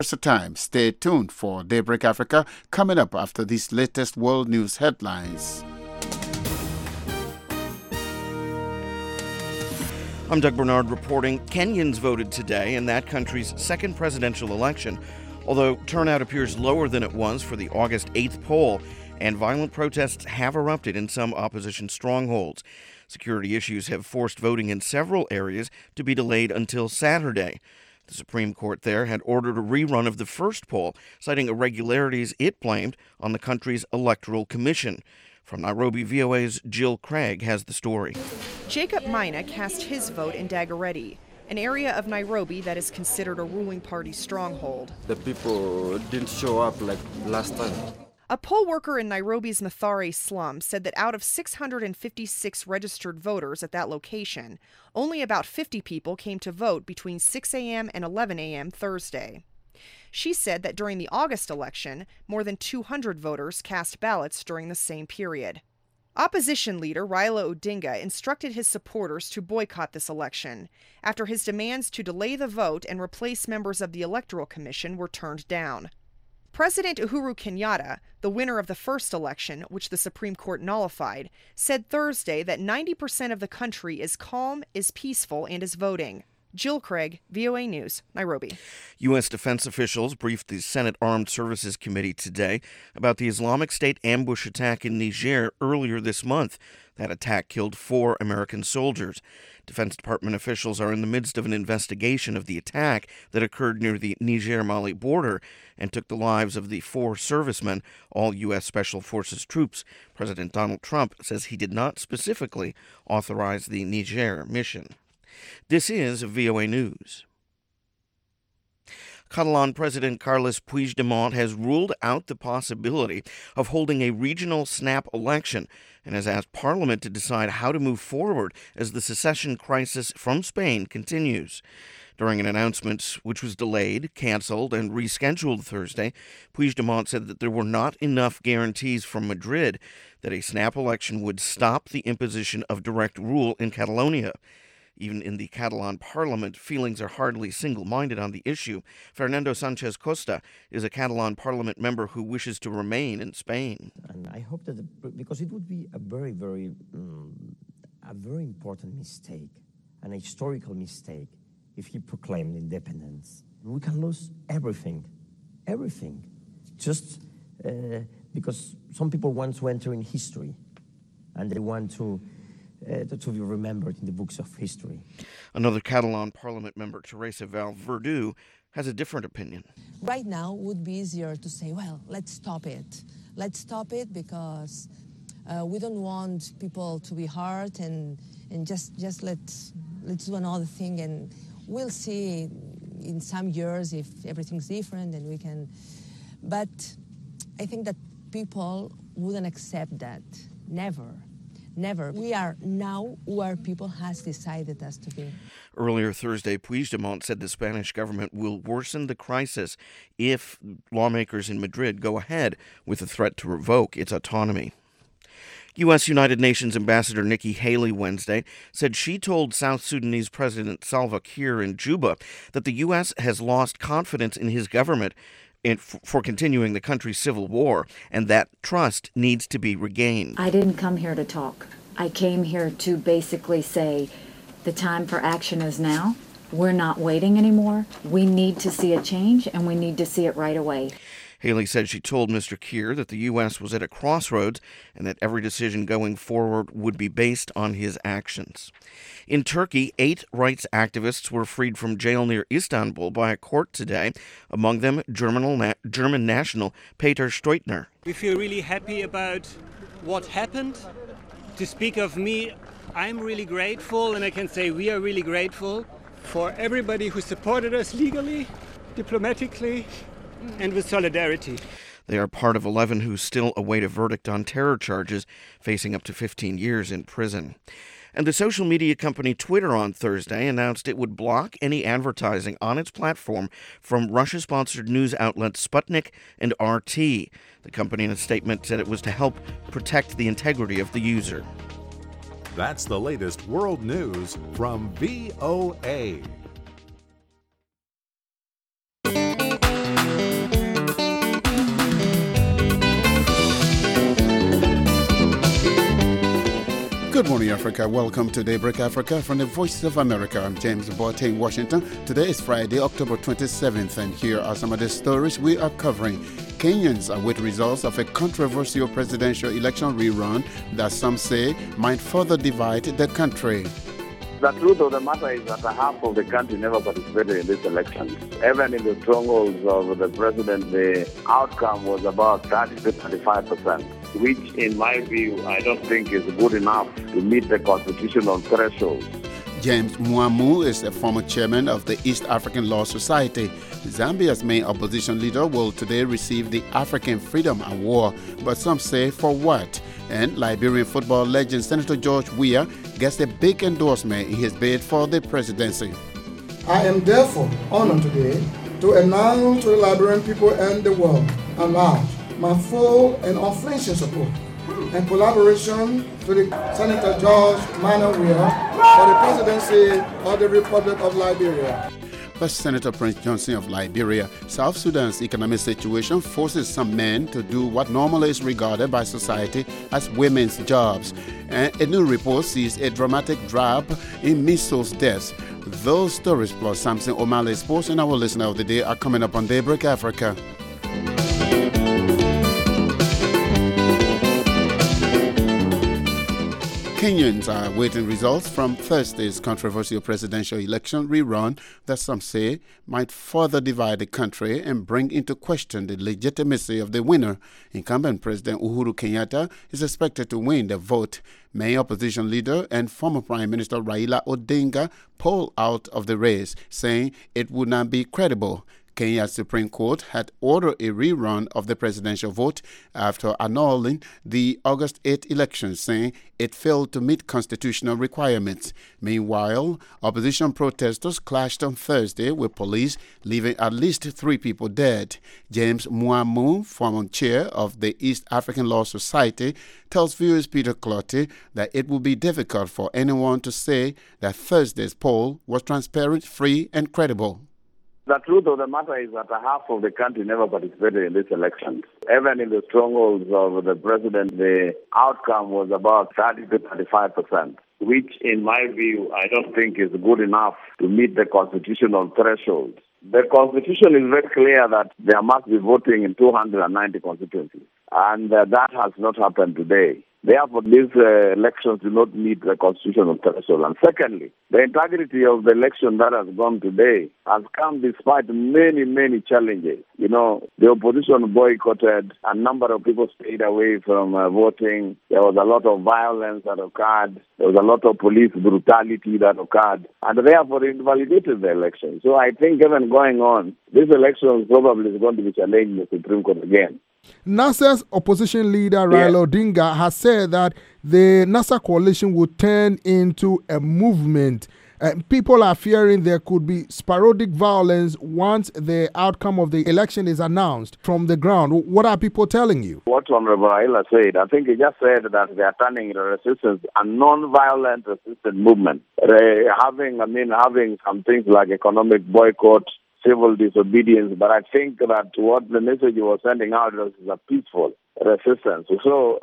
The time. Stay tuned for Daybreak Africa coming up after these latest world news headlines. I'm Doug Bernard reporting. Kenyans voted today in that country's second presidential election, although turnout appears lower than it was for the August 8th poll, and violent protests have erupted in some opposition strongholds. Security issues have forced voting in several areas to be delayed until Saturday. The Supreme Court there had ordered a rerun of the first poll, citing irregularities it blamed on the country's electoral commission. From Nairobi, VOA's Jill Craig has the story. Jacob Maina cast his vote in Dagoretti, an area of Nairobi that is considered a ruling party stronghold. The people didn't show up like last time. A poll worker in Nairobi's Mathare slum said that out of 656 registered voters at that location, only about 50 people came to vote between 6 a.m. and 11 a.m. Thursday. She said that during the August election, more than 200 voters cast ballots during the same period. Opposition leader Raila Odinga instructed his supporters to boycott this election after his demands to delay the vote and replace members of the Electoral Commission were turned down. President Uhuru Kenyatta, the winner of the first election, which the Supreme Court nullified, said Thursday that 90% of the country is calm, is peaceful, and is voting. Jill Craig, VOA News, Nairobi. U.S. defense officials briefed the Senate Armed Services Committee today about the Islamic State ambush attack in Niger earlier this month. That attack killed 4 American soldiers. Defense Department officials are in the midst of an investigation of the attack that occurred near the Niger-Mali border and took the lives of the 4 servicemen, all U.S. Special Forces troops. President Donald Trump says he did not specifically authorize the Niger mission. This is VOA News. Catalan President Carles Puigdemont has ruled out the possibility of holding a regional snap election and has asked Parliament to decide how to move forward as the secession crisis from Spain continues. During an announcement which was delayed, canceled, and rescheduled Thursday, Puigdemont said that there were not enough guarantees from Madrid that a snap election would stop the imposition of direct rule in Catalonia. Even in the Catalan parliament, feelings are hardly single-minded on the issue. Fernando Sanchez Costa is a Catalan parliament member who wishes to remain in Spain. And I hope that, because it would be a very important mistake, an historical mistake, if he proclaimed independence. We can lose everything, just because some people want to enter in history, and they want to be remembered in the books of history. Another Catalan parliament member, Teresa Vallverdu, has a different opinion. Right now, it would be easier to say, well, let's stop it. Let's stop it because we don't want people to be hurt and just let's do another thing, and we'll see in some years if everything's different and we can. But I think that people wouldn't accept that. Never. We are now where people has decided us to be. Earlier Thursday, Puigdemont said the Spanish government will worsen the crisis if lawmakers in Madrid go ahead with the threat to revoke its autonomy. U.S. United Nations Ambassador Nikki Haley Wednesday said she told South Sudanese President Salva Kiir in Juba that the U.S. has lost confidence in his government for continuing the country's civil war, and that trust needs to be regained. I didn't come here to talk. I came here to basically say the time for action is now. We're not waiting anymore. We need to see a change, and we need to see it right away. Haley said she told Mr. Kiir that the U.S. was at a crossroads and that every decision going forward would be based on his actions. In Turkey, 8 rights activists were freed from jail near Istanbul by a court today, among them German national Peter Steutner. We feel really happy about what happened. To speak of me, I'm really grateful, and I can say we are really grateful for everybody who supported us legally, diplomatically, and with solidarity. They are part of 11 who still await a verdict on terror charges, facing up to 15 years in prison. And the social media company Twitter on Thursday announced it would block any advertising on its platform from Russia-sponsored news outlets Sputnik and RT. The company in a statement said it was to help protect the integrity of the user. That's the latest world news from VOA. Africa. Welcome to Daybreak Africa from the Voice of America. I'm James Bote in Washington. Today is Friday, October 27th, and here are some of the stories we are covering. Kenyans await results of a controversial presidential election rerun that some say might further divide the country. The truth of the matter is that half of the country never participated in this election. Even in the strongholds of the president, the outcome was about 30 to 35%, which in my view, I don't think is good enough to meet the constitutional threshold. James Mwamu is a former chairman of the East African Law Society. Zambia's main opposition leader will today receive the African Freedom Award, but some say for what? And Liberian football legend Senator George Weah gets a big endorsement in his bid for the presidency. I am therefore honored today to announce to the Liberian people and the world at large my full and unflinching support and collaboration to the Senator George Manuel Weah for the presidency of the Republic of Liberia. But Senator Prince Johnson of Liberia, South Sudan's economic situation forces some men to do what normally is regarded by society as women's jobs. And a new report sees a dramatic drop in measles deaths. Those stories plus Samson O'Malley Sports and our listener of the day are coming up on Daybreak Africa. Kenyans are awaiting results from Thursday's controversial presidential election rerun that some say might further divide the country and bring into question the legitimacy of the winner. Incumbent President Uhuru Kenyatta is expected to win the vote. Main opposition leader and former Prime Minister Raila Odinga pulled out of the race, saying it would not be credible. Kenya's Supreme Court had ordered a rerun of the presidential vote after annulling the August 8 election, saying it failed to meet constitutional requirements. Meanwhile, opposition protesters clashed on Thursday with police, leaving at least 3 people dead. James Mwamu, former chair of the East African Law Society, tells viewers Peter Clotty that it would be difficult for anyone to say that Thursday's poll was transparent, free, and credible. The truth of the matter is that half of the country never participated in this election. Even in the strongholds of the president, the outcome was about 30 to 35%, which in my view, I don't think is good enough to meet the constitutional threshold. The constitution is very clear that there must be voting in 290 constituencies, and that has not happened today. Therefore, these elections do not meet the constitutional threshold. And secondly, the integrity of the election that has gone today has come despite many, many challenges. You know, the opposition boycotted, a number of people stayed away from voting. There was a lot of violence that occurred. There was a lot of police brutality that occurred. And therefore, it invalidated the election. So I think even going on, this election probably is going to be challenged in the Supreme Court again. NASA's opposition leader Raila Odinga has said that the NASA coalition would turn into a movement. People are fearing there could be sporadic violence once the outcome of the election is announced from the ground. What are people telling you? What Honorable Raila said, I think he just said that they are turning the resistance a non-violent resistance movement. Having some things like economic boycott, civil disobedience, but I think that what the message he was sending out was a peaceful resistance. So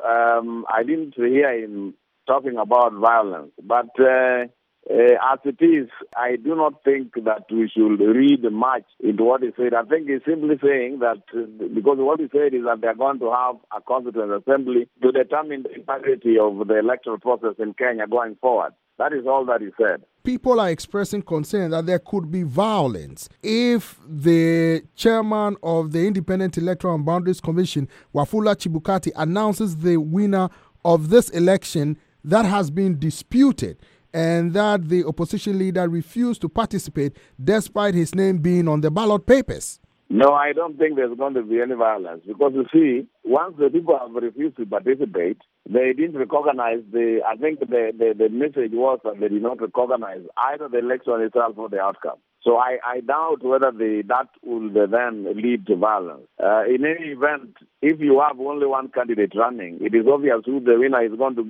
I didn't hear him talking about violence, but as it is, I do not think that we should read much into what he said. I think he's simply saying that because what he said is that they're going to have a constituent assembly to determine the integrity of the electoral process in Kenya going forward. That is all that he said. People are expressing concern that there could be violence if the chairman of the Independent Electoral and Boundaries Commission, Wafula Chebukati, announces the winner of this election that has been disputed, and that the opposition leader refused to participate despite his name being on the ballot papers. No, I don't think there's going to be any violence because, you see, once the people have refused to participate, they didn't recognize I think the message was that they did not recognize either the election itself or the outcome. So I doubt whether that will then lead to violence. In any event, if you have only one candidate running, it is obvious who the winner is going to be.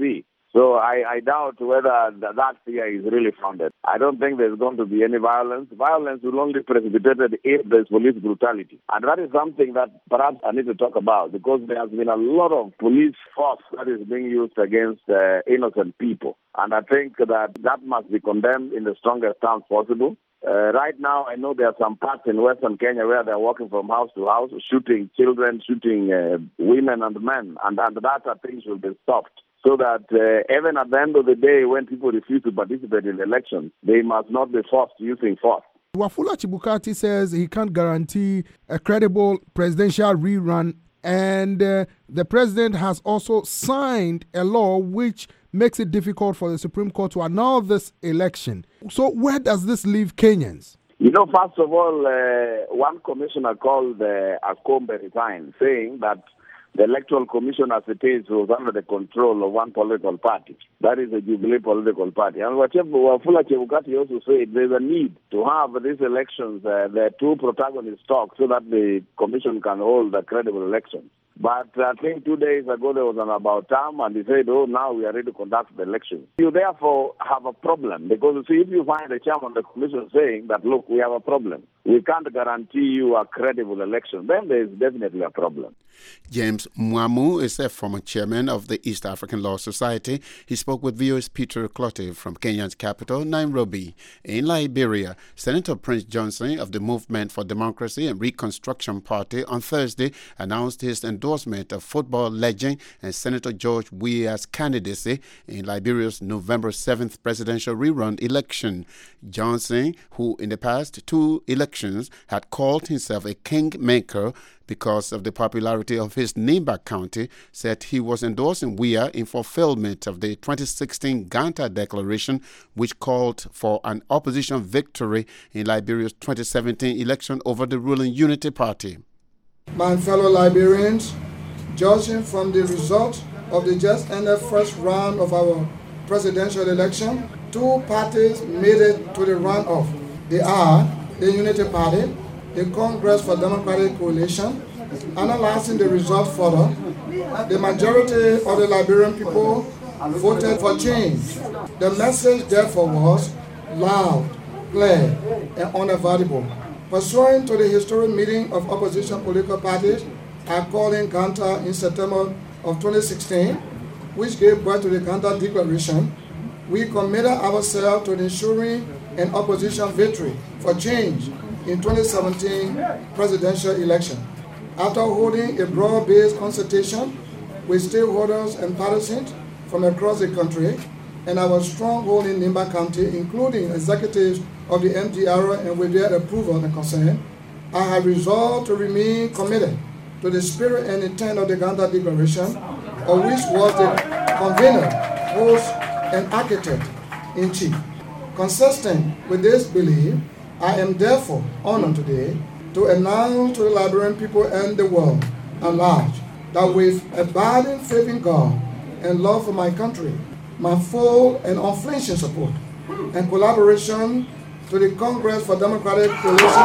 So I doubt whether that fear is really founded. I don't think there's going to be any violence. Violence will only be precipitated if there's police brutality. And that is something that perhaps I need to talk about, because there has been a lot of police force that is being used against innocent people. And I think that must be condemned in the strongest terms possible. Right now, I know there are some parts in Western Kenya where they're walking from house to house, shooting children, shooting women and men, and that things will be stopped. So that even at the end of the day, when people refuse to participate in elections, they must not be forced using force. Wafula Chebukati says he can't guarantee a credible presidential rerun, and the president has also signed a law which makes it difficult for the Supreme Court to annul this election. So where does this leave Kenyans? You know, first of all, one commissioner called Akombe resigned, saying that the Electoral Commission as it is was under the control of one political party. That is the Jubilee political party. And Wafula Chebukati also said there's a need to have these elections, the two protagonists talk, so that the commission can hold a credible election. But I think 2 days ago there was an about time, and he said, now we are ready to conduct the elections. You therefore have a problem, because you see, if you find the chairman of the commission saying that, look, we have a problem, we can't guarantee you a credible election, then there is definitely a problem. James Mwamu is a former chairman of the East African Law Society. He spoke with VOA's Peter Clottey from Kenya's capital, Nairobi. In Liberia, Senator Prince Johnson of the Movement for Democracy and Reconstruction Party on Thursday announced his endorsement of football legend and Senator George Weah's candidacy in Liberia's November 7th presidential rerun election. Johnson, who in the past 2 elections had called himself a kingmaker because of the popularity of his Nimba County, said he was endorsing Weah in fulfillment of the 2016 Ganta Declaration, which called for an opposition victory in Liberia's 2017 election over the ruling Unity Party. My fellow Liberians, judging from the result of the just ended first round of our presidential election, 2 parties made it to the runoff. They are the Unity Party, the Congress for Democratic Coalition. Analyzing the result further, the majority of the Liberian people voted for change. The message therefore was loud, clear, and unavoidable. Pursuant to the historic meeting of opposition political parties, I called in Ganta in September of 2016, which gave birth to the Ganta Declaration. We committed ourselves to ensuring an opposition victory for change in 2017 presidential election. After holding a broad-based consultation with stakeholders and partisans from across the country and our stronghold in Nimba County, including executives of the MDR and with their approval and consent, I have resolved to remain committed to the spirit and intent of the Ganta Declaration, of which was the convener, host, and architect-in-chief. Consistent with this belief, I am therefore honored today to announce to the Liberian people and the world at large that with abiding faith in God and love for my country, my full and unflinching support and collaboration to the Congress for Democratic Coalition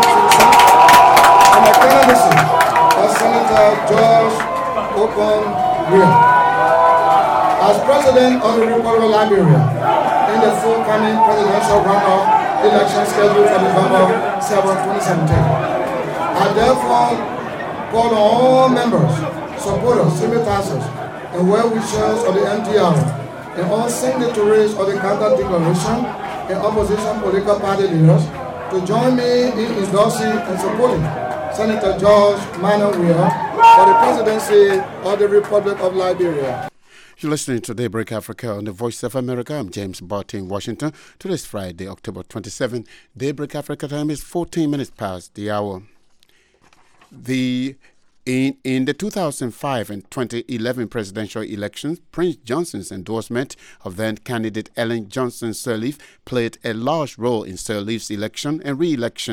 and my candidacy as Senator George Okon Weah as President of the Republic of Liberia in the forthcoming presidential runoff election scheduled for November 7, 2017. I therefore call on all members, supporters, sympathizers, and well-wishers of the MDR and all signatories of the Ganta Declaration and opposition political party leaders to join me in endorsing and supporting Senator George Manuel Weah for the presidency of the Republic of Liberia. You're listening to Daybreak Africa on the Voice of America. I'm James Barty in Washington. Today's Friday, October 27. Daybreak Africa time is 14 minutes past the hour. In the 2005 and 2011 presidential elections, Prince Johnson's endorsement of then-candidate Ellen Johnson Sirleaf played a large role in Sirleaf's election and re-election.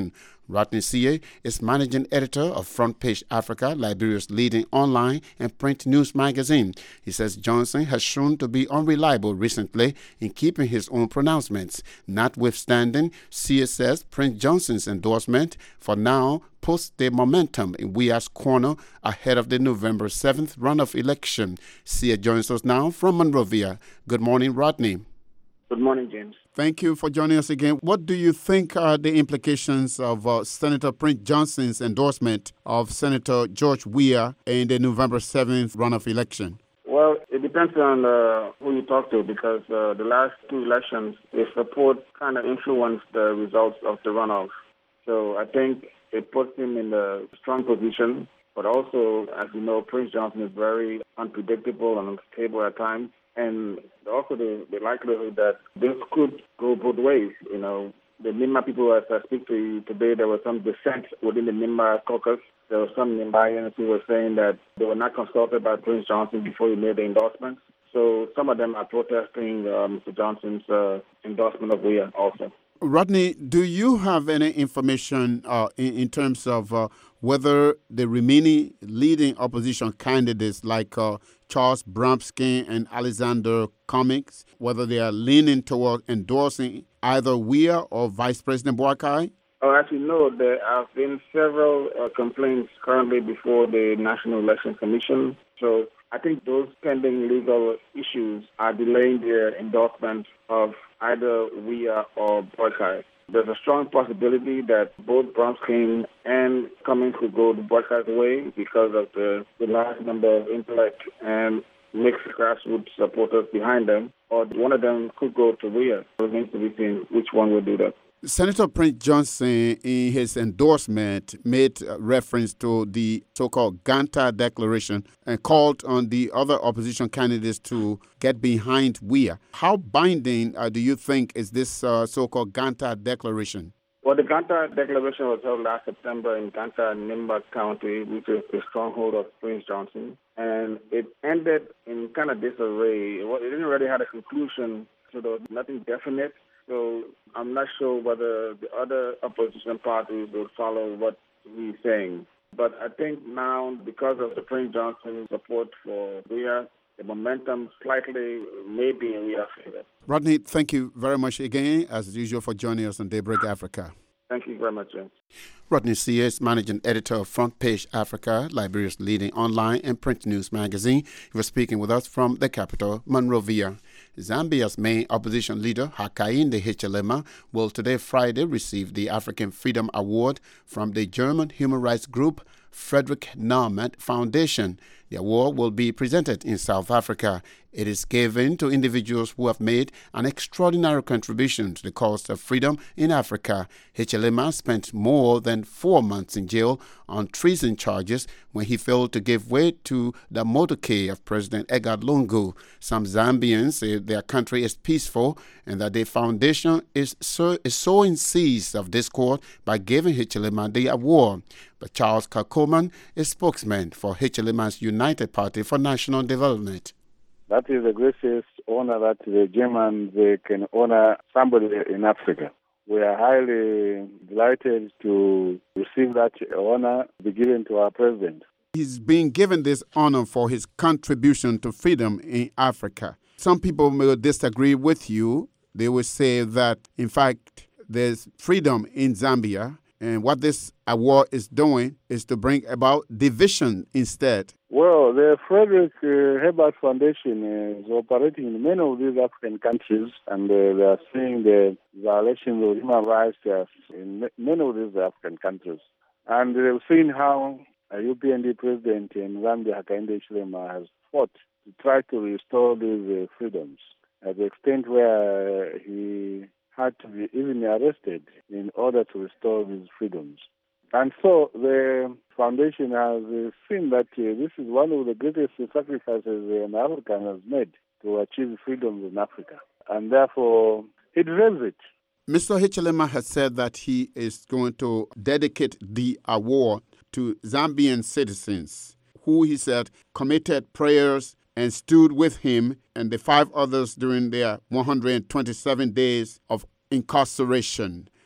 Rodney Sie is managing editor of Front Page Africa, Liberia's leading online and print news magazine. He says Johnson has shown to be unreliable recently in keeping his own pronouncements. Notwithstanding, Sie says Prince Johnson's endorsement for now puts the momentum in Weah's corner ahead of the November 7th runoff election. Sie joins us now from Monrovia. Good morning, Rodney. Good morning, James. Thank you for joining us again. What do you think are the implications of Senator Prince Johnson's endorsement of Senator George Weah in the November 7th runoff election? Well, it depends on who you talk to, because the last two elections, his support kind of influenced the results of the runoff. So I think it puts him in a strong position. But also, as you know, Prince Johnson is very unpredictable and unstable at times. And also the likelihood that this could go both ways. You know, the Nimba people, as I speak to you today, there was some dissent within the Nimba caucus. There were some Nimbayans who were saying that they were not consulted by Prince Johnson before he made the endorsement. So some of them are protesting Mr. Johnson's endorsement of Weah also. Rodney, do you have any information in terms of whether the remaining leading opposition candidates like Charles Bramsky and Alexander Cummings, whether they are leaning toward endorsing either Weah or Vice President Boakai? As you know, there have been several complaints currently before the National Election Commission. So I think those pending legal issues are delaying the endorsement of either Weah or Boakai. There's a strong possibility that both Bramsky and Cummings could go the Boakai's way because of the large number of intellect and mixed grassroots supporters behind them, or one of them could go to Weah. It remains to be seen which one will do that. Senator Prince Johnson, in his endorsement, made reference to the so-called Ganta Declaration and called on the other opposition candidates to get behind Weah. How binding do you think is this so-called Ganta Declaration? Well, the Ganta Declaration was held last September in Ganta, Nimba County, which is the stronghold of Prince Johnson. And it ended in kind of disarray. Well, it didn't really have a conclusion, so there was nothing definite. So I'm not sure whether the other opposition parties will follow what he's saying. But I think now, because of the Prince Johnson support for Weah, the momentum slightly may be in Weah's favor. Rodney, thank you very much again, as usual, for joining us on Daybreak Africa. Thank you very much, James. Rodney Sie is managing editor of Front Page Africa, Liberia's leading online and print news magazine. He was speaking with us from the capital, Monrovia. Zambia's main opposition leader, Hakainde Hichilema, will today, Friday, receive the African Freedom Award from the German human rights group Frederick Naumann Foundation. The award will be presented in South Africa. It is given to individuals who have made an extraordinary contribution to the cause of freedom in Africa. Hichilema spent more than 4 months in jail on treason charges when he failed to give way to the motorcade of President Edgar Lungu. Some Zambians say their country is peaceful and that the foundation is sowing seeds of discord by giving Hichilema the award. But Charles Kakoman is spokesman for Hichilema's United Party for National Development. That is the greatest honor that the Germans can honor somebody in Africa. We are highly delighted to receive that honor be given to our president. He's being given this honor for his contribution to freedom in Africa. Some people may disagree with you. They will say that, in fact, there's freedom in Zambia, and what this award is doing is to bring about division instead. Well, the Frederick Herbert Foundation is operating in many of these African countries, and they are seeing the violations of human rights in many of these African countries. And they've seen how a UPND president in Zambia, Hakainde Hichilema, has fought to try to restore these freedoms, at the extent where he had to be even arrested in order to restore these freedoms. And so the foundation has seen that this is one of the greatest sacrifices an African has made to achieve freedom in Africa. And therefore, he deserves it. Mr. Hichilema has said that he is going to dedicate the award to Zambian citizens who, he said, committed prayers and stood with him and the 5 others during their 127 days of incarceration.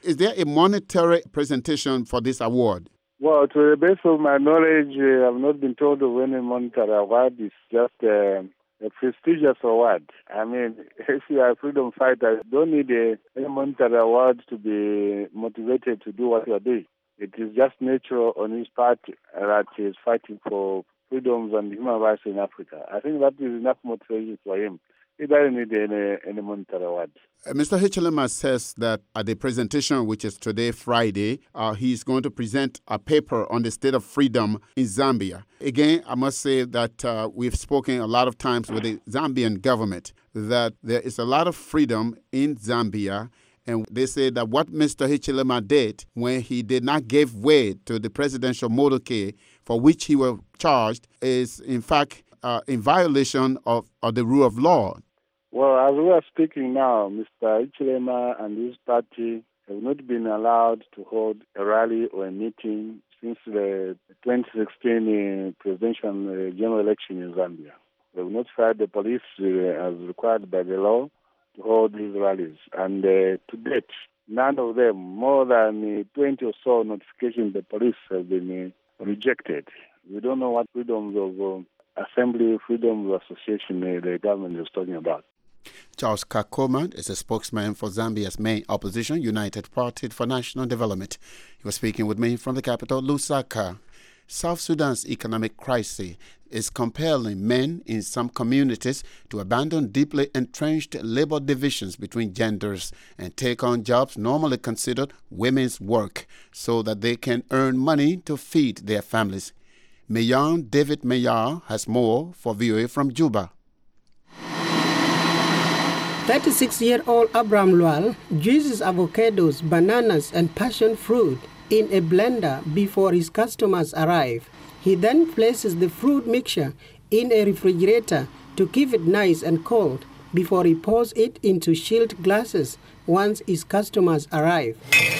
Is there a monetary presentation for this award? Well, to the best of my knowledge, I've not been told of any monetary award. It's just a prestigious award. I mean, if you are a freedom fighter, you don't need any monetary award to be motivated to do what you are doing. It is just nature on his part that he is fighting for freedoms and human rights in Africa. I think that is enough motivation for him. He doesn't need any monetary award. Mr. Hichilema says that at the presentation, which is today, Friday, he's going to present a paper on the state of freedom in Zambia. Again, I must say that we've spoken a lot of times with the Zambian government that there is a lot of freedom in Zambia. And they say that what Mr. Hichilema did when he did not give way to the presidential motorcade for which he was charged is, in fact, in violation of the rule of law. Well, as we are speaking now, Mr. Hichilema and his party have not been allowed to hold a rally or a meeting since the 2016 presidential general election in Zambia. They have notified the police as required by the law to hold these rallies. And to date, none of them, more than 20 or so notifications the police have been rejected. We don't know what freedoms of assembly, freedom of association the government is talking about. Charles Kakoma is a spokesman for Zambia's main opposition, United Party for National Development. He was speaking with me from the capital, Lusaka. South Sudan's economic crisis is compelling men in some communities to abandon deeply entrenched labor divisions between genders and take on jobs normally considered women's work so that they can earn money to feed their families. Mayan David Mayar has more for VOA from Juba. 36-year-old Abraham Lual juices avocados, bananas, and passion fruit in a blender before his customers arrive. He then places the fruit mixture in a refrigerator to keep it nice and cold before he pours it into chilled glasses once his customers arrive.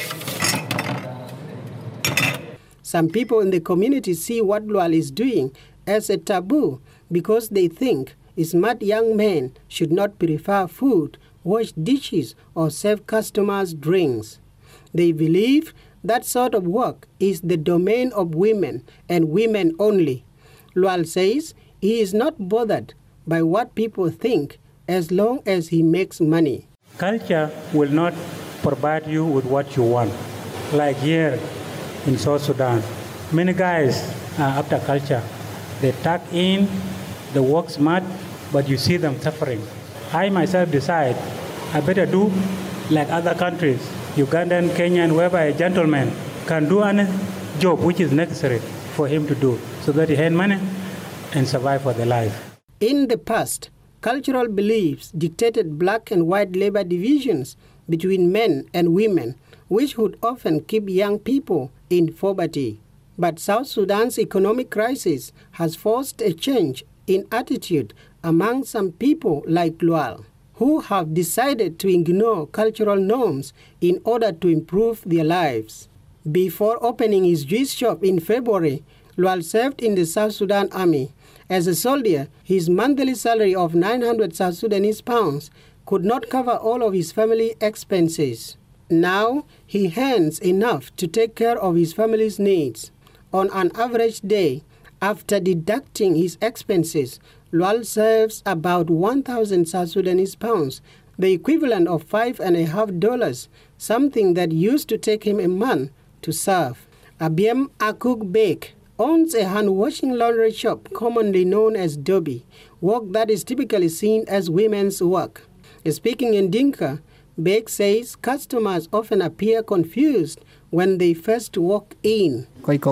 Some people in the community see what Lual is doing as a taboo because they think smart young men should not prepare food, wash dishes, or serve customers drinks. They believe that sort of work is the domain of women and women only. Lual says he is not bothered by what people think as long as he makes money. Culture will not provide you with what you want. Like here in South Sudan, many guys are after culture. They tuck in, they work smart, but you see them suffering. I myself decide I better do like other countries, Ugandan, Kenyan, whereby a gentleman can do any job which is necessary for him to do so that he earn money and survive for their life. In the past, cultural beliefs dictated black and white labor divisions between men and women, which would often keep young people in poverty. But South Sudan's economic crisis has forced a change in attitude among some people like Lual, who have decided to ignore cultural norms in order to improve their lives. Before opening his juice shop in February, Lual served in the South Sudan Army. As a soldier, his monthly salary of 900 South Sudanese pounds could not cover all of his family expenses. Now, he earns enough to take care of his family's needs. On an average day, after deducting his expenses, Lual serves about 1,000 South Sudanese pounds, the equivalent of $5.50, something that used to take him a month to serve. Abiem Akuk Bek owns a hand-washing laundry shop commonly known as Dobby, work that is typically seen as women's work. Speaking in Dinka, Bek says customers often appear confused when they first walk in.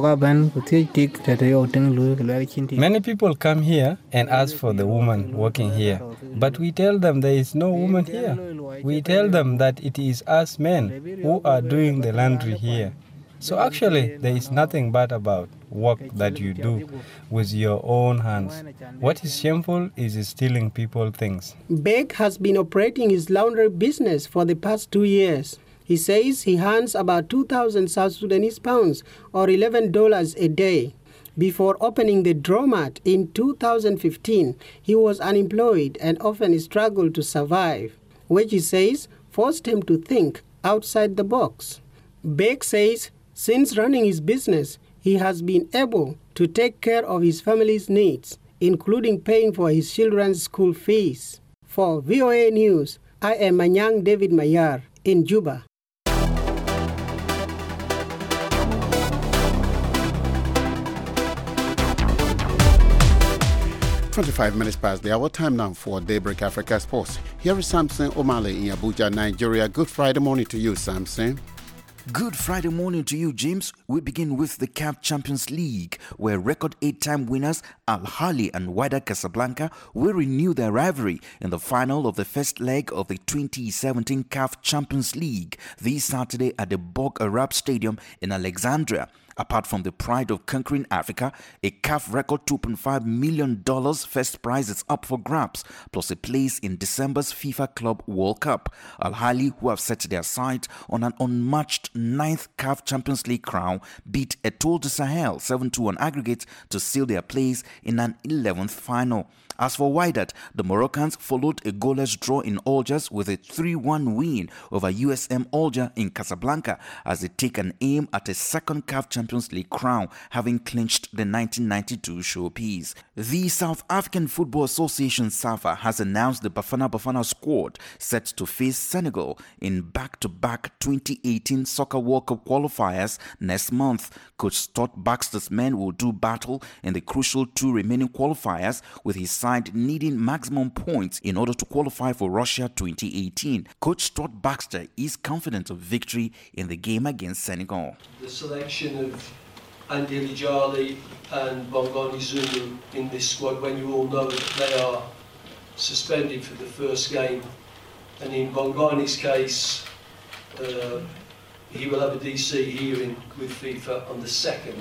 Many people come here and ask for the woman working here, but we tell them there is no woman here. We tell them that it is us men who are doing the laundry here. So actually, there is nothing bad about work that you do with your own hands. What is shameful is stealing people things. Bek has been operating his laundry business for the past 2 years. He says he earns about 2,000 South Sudanese pounds or $11 a day. Before opening the Dromat in 2015, he was unemployed and often struggled to survive, which he says forced him to think outside the box. Beck says since running his business, he has been able to take care of his family's needs, including paying for his children's school fees. For VOA News, I am Manyang David Mayar in Juba. 25 minutes past the hour, time now for Daybreak Africa Sports. Here is Samson Omale in Abuja, Nigeria. Good Friday morning to you, Samson. Good Friday morning to you, James. We begin with the CAF Champions League, where record 8-time winners Al Ahly and Wydad Casablanca will renew their rivalry in the final of the first leg of the 2017 CAF Champions League this Saturday at the Borg Arab Stadium in Alexandria. Apart from the pride of conquering Africa, a CAF record $2.5 million first prize is up for grabs, plus a place in December's FIFA Club World Cup. Al Ahly, who have set their sight on an unmatched 9th CAF Champions League crown, beat Etoile du Sahel 7-2 on aggregate to seal their place in an 11th final. As for Wydad, the Moroccans followed a goalless draw in Algiers with a 3-1 win over USM Alger in Casablanca as they take an aim at a second CAF Champions League crown, having clinched the 1992 showpiece. The South African Football Association SAFA has announced the Bafana Bafana squad set to face Senegal in back-to-back 2018 Soccer World Cup qualifiers next month. Coach Stott Baxter's men will do battle in the crucial 2 remaining qualifiers, with his side needing maximum points in order to qualify for Russia 2018. Coach Stott Baxter is confident of victory in the game against Senegal. The selection of Andy Elijali and Bongani Zulu in this squad, when you all know that they are suspended for the first game, and in Bongani's case, he will have a DC hearing with FIFA on the 2nd.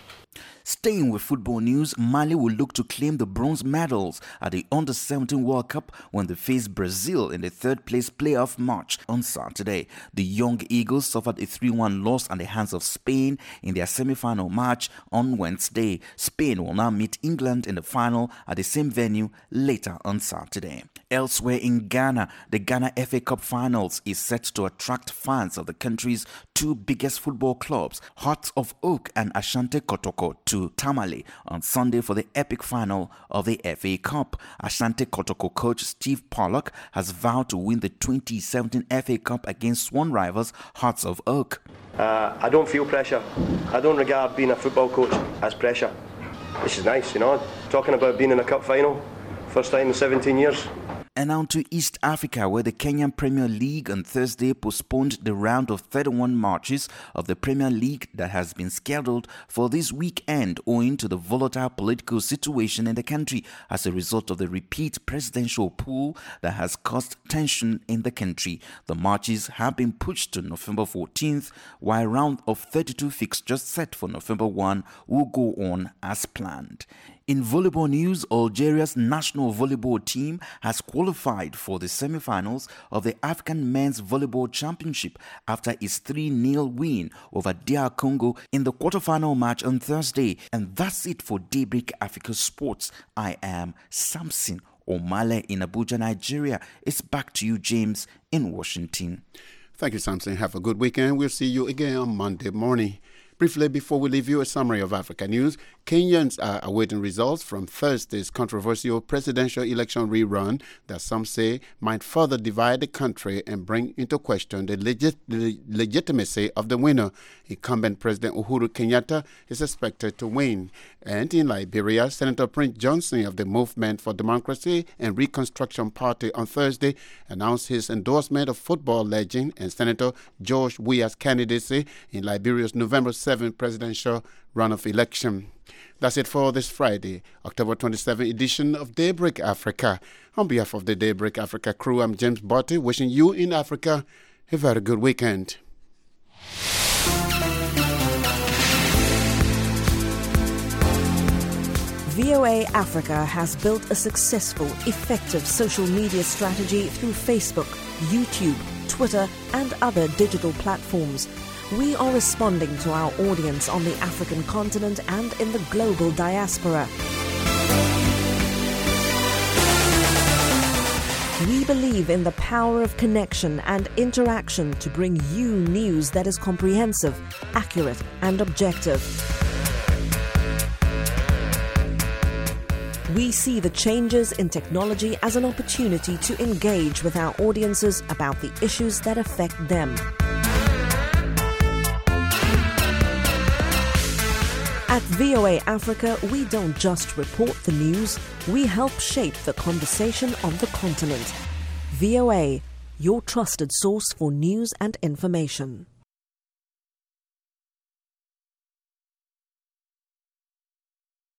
Staying with football news, Mali will look to claim the bronze medals at the Under-17 World Cup when they face Brazil in the third-place playoff match on Saturday. The Young Eagles suffered a 3-1 loss at the hands of Spain in their semi-final match on Wednesday. Spain will now meet England in the final at the same venue later on Saturday. Elsewhere in Ghana, the Ghana FA Cup Finals is set to attract fans of the country's 2 biggest football clubs, Hearts of Oak and Asante Kotoko, to Tamale on Sunday for the epic final of the FA Cup. Asante Kotoko coach Steve Pollock has vowed to win the 2017 FA Cup against sworn rivals Hearts of Oak. I don't feel pressure. I don't regard being a football coach as pressure. Which is nice, you know, talking about being in a cup final, first time in 17 years. And on to East Africa, where the Kenyan Premier League on Thursday postponed the round of 31 matches of the Premier League that has been scheduled for this weekend owing to the volatile political situation in the country as a result of the repeat presidential poll that has caused tension in the country. The matches have been pushed to November 14th, while a round of 32 fixtures set for November 1 will go on as planned. In volleyball news, Algeria's national volleyball team has qualified for the semi-finals of the African Men's Volleyball Championship after its 3-0 win over DR Congo in the quarterfinal match on Thursday. And that's it for Daybreak Africa Sports. I am Samson Omale in Abuja, Nigeria. It's back to you, James, in Washington. Thank you, Samson. Have a good weekend. We'll see you again on Monday morning. Briefly, before we leave you, a summary of Africa news. Kenyans are awaiting results from Thursday's controversial presidential election rerun that some say might further divide the country and bring into question the legitimacy of the winner. Incumbent President Uhuru Kenyatta is expected to win. And in Liberia, Senator Prince Johnson of the Movement for Democracy and Reconstruction Party on Thursday announced his endorsement of football legend and Senator George Weah's candidacy in Liberia's November 7th presidential runoff election. That's it for this Friday, October 27th edition of Daybreak Africa. On behalf of the Daybreak Africa crew, I'm James Botti, wishing you in Africa a very good weekend. VOA Africa has built a successful, effective social media strategy through Facebook, YouTube, Twitter, and other digital platforms. We are responding to our audience on the African continent and in the global diaspora. We believe in the power of connection and interaction to bring you news that is comprehensive, accurate, and objective. We see the changes in technology as an opportunity to engage with our audiences about the issues that affect them. At VOA Africa, we don't just report the news, we help shape the conversation on the continent. VOA, your trusted source for news and information.